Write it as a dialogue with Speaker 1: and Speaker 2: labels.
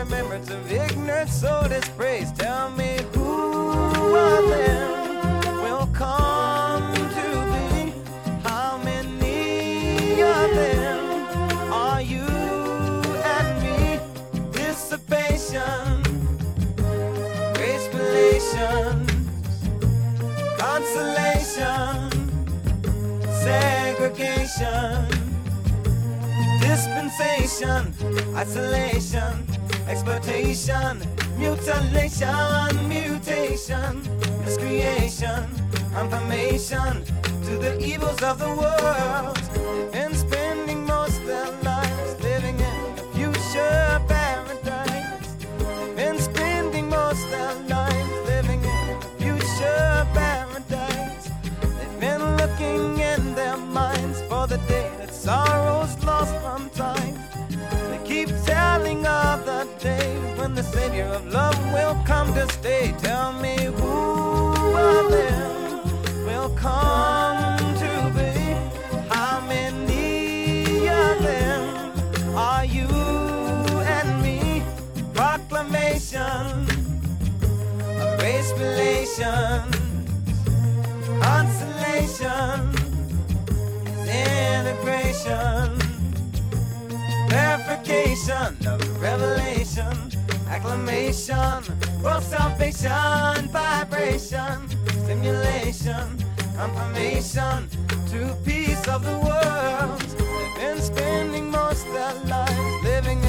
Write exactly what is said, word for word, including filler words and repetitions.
Speaker 1: remembrance of ignorant soul dispraise. Tell me who of them will come to be? How many of them are you and me? Dissipation, grace relations, consolation, segregation, dispensation, isolation, exploitation, mutilation, mutation, miscreation, confirmation to the evils of the world. They've been spending most of their lives living in a future paradise. They've been spending most of their lives living in a future paradise. They've been looking in their minds for the day that sorrow's lost from time. They keep telling of the day when the Savior of love will come to stay. Tell me who of them will come to be? How many of them are you and me? Proclamation of race relations, consolation, integration, verification of revelation, acclamation, world salvation, vibration, stimulation, confirmation to peace of the world. They've been spending most of their lives living